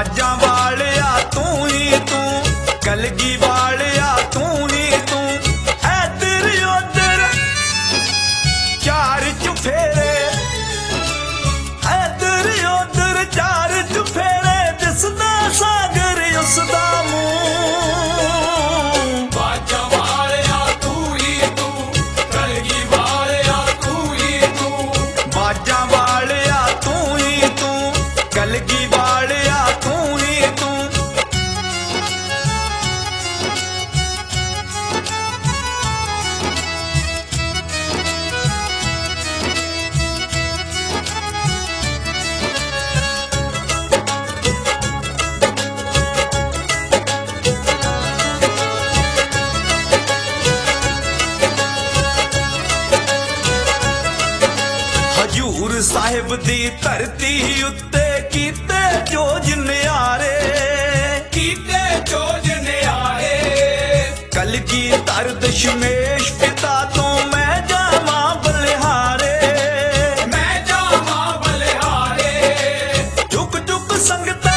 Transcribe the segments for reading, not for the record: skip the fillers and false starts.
बाजा वालिया तू ही तू, कलगी वालिया तू ही तू। ऐदर उधर चार चुफेरे, ऐदर उधर चार चुफेरे, दिसदा सागर उसदा मुंह। बाजा वालिया तू ही तू, कलगी वालिया तू ही तू। बाजा वालिया तू ही तू, कलगी वालिया तू ही तू। हजूर साहिब दी धरती उत्ते कीते जोज नियारे, कीते जोज नियारे। कलगी धर दशमेश पिता तो मैं जावा बलिहारे। मैं जावा बलिहारे। चुक चुक संगता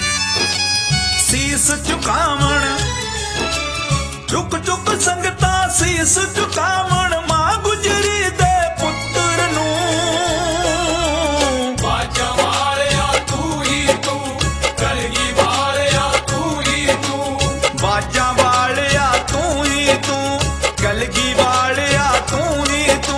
सीस झुकावण, चुक चुक संगता सीस झुकावण। मां गुजरी दे पुत्र नूं। बाजा वालिया तू ही तू, कलगी वालिया तू ही तू। बाजा वालिया तू ही तू, कलगी वालिया तू ही तू।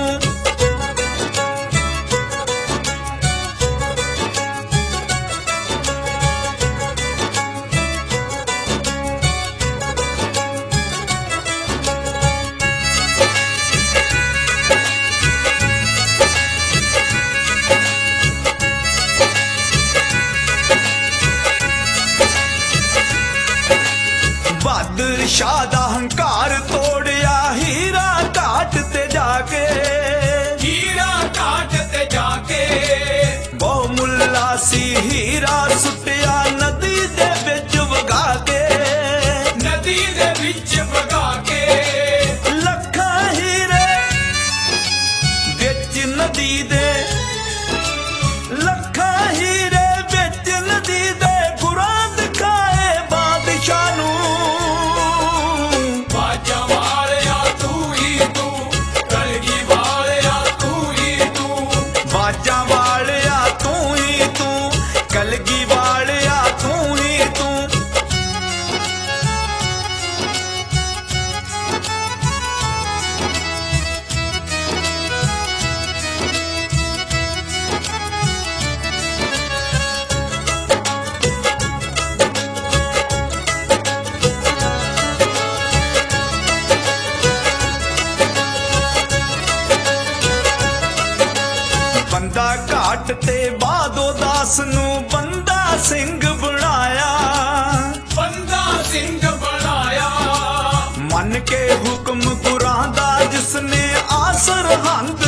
बहादुर शाह दा हंकार तोड़िया हीरा घाट ते जाके। हीरा घाट ते जाके। बहु मुल्ला सी हीरा सुटिया नदी दे विच वगा के। नदी दे विच वगा के। लखां हीरे विच नदी दे, लखां हीरे विच नदी दे। गुरां दिखाए बादशाह नूं। बाजा वालिया तू ही तू, कलगी वालिया तू ही तू। बाजा वालिया तू ही तू, कलगी वालिया तू ही तू। बंदा घाट ते बादो दास नू बंदा सिंह बनाया। बंदा सिंह बनाया। मन के हुक्म गुरां दा जिसने आसर हंथ